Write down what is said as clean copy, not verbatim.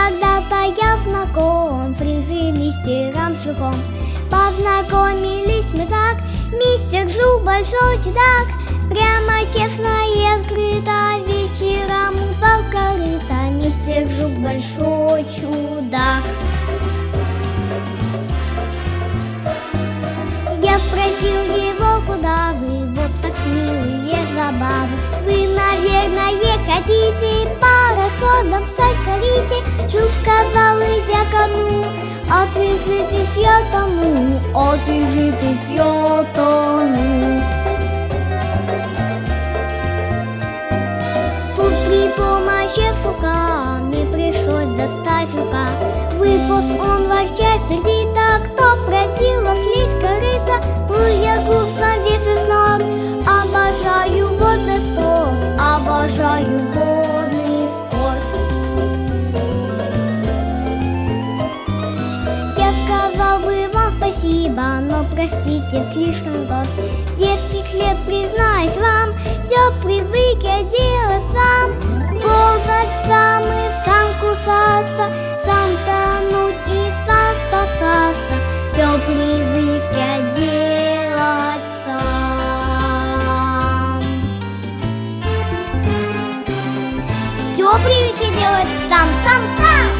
Когда-то я знаком с рыжим мистером Жуком. Познакомились мы так, мистер Жук большой чудак. Прямо честно и открыто вечером упал в корыто. Мистер Жук большой чудак. Я спросил его, куда вы, вот так милые забавы. Вы, наверное, хотите пароходом стать в карете. Жук сказал, идя ко дну: отвяжитесь, я тону, отвяжитесь, я тону. Тут при помощи сука мне пришлось достать жука. Выполз он ворча сердито: кто просил вас лезть в корыто? Был я грустно весь из ног, обожаю водный спорт, обожаю водный спорт. Я сказал бы вам спасибо, но простите, слишком год. Детских лет, признаюсь вам, все привык я делать сам. Ползать сам и сам кусаться, сам тонуть и сам спасаться. Все привык я делать сам. Все привык я делать сам.